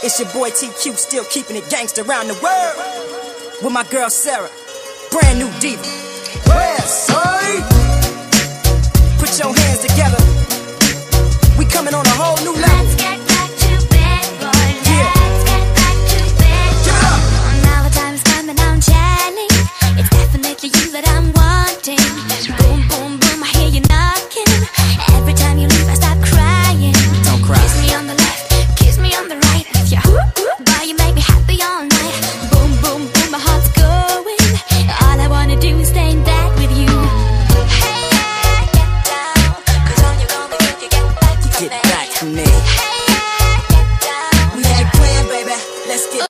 It's your boy TQ, still keeping it gangsta around the world. With my girl Sarah, brand new diva. West Side. Put your hands together. We coming on a whole new level.